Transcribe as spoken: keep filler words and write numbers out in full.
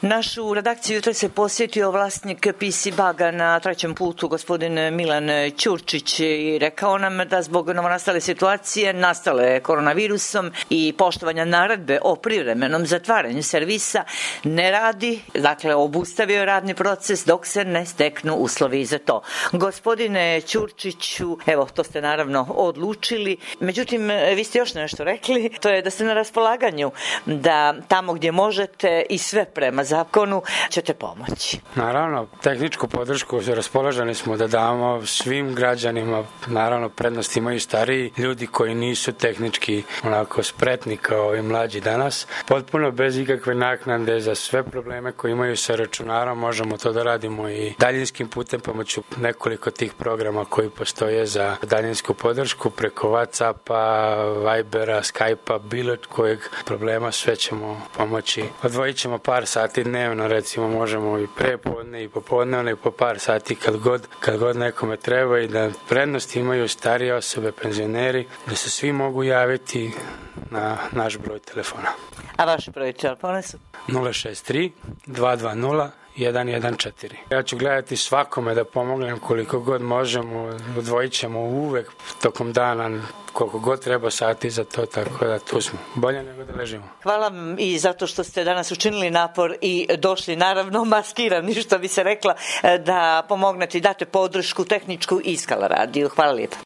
Našu redakciju jutro se posjetio vlasnik P C Baga na trećem putu, gospodin Milan Ćurčić, i rekao nam da zbog novonastale situacije nastale koronavirusom i poštovanja naredbe o privremenom zatvaranju servisa ne radi, dakle obustavio je radni proces dok se ne steknu uslovi za to. Gospodine Ćurčiću, evo to ste naravno odlučili, međutim vi ste još nešto rekli, to je da ste na raspolaganju, da tamo gdje možete i sve prema zakonu ćete pomoći. Naravno, tehničku podršku raspoloženi smo da damo svim građanima, naravno prednost imaju stariji ljudi koji nisu tehnički onako spretni kao i mlađi danas. Potpuno bez ikakve naknade za sve probleme koje imaju sa računarom možemo to da radimo i daljinskim putem pomoću nekoliko tih programa koji postoje za daljinsku podršku preko WhatsAppa, Vibera, Skypea, bilo kojeg problema sve ćemo pomoći. Odvojit ćemo par sati dnevno, recimo možemo i prepodne i popodne, i po par sati kad god, kad god nekome treba, i da prednost imaju starije osobe, penzioneri, da se svi mogu javiti na naš broj telefona. A vaše broj telefona su? nula šest tri dva dva nula jedan jedan četiri. Ja ću gledati svakome da pomognem koliko god možemo, odvojit ćemo uvek tokom dana koliko god treba sati za to, tako da tu smo. Bolje nego da ležimo. Hvala vam i zato što ste danas učinili napor i došli, naravno maskirani, što bi se rekla, da pomognete i date podršku tehničku i Skala radiju. Hvala lijepo.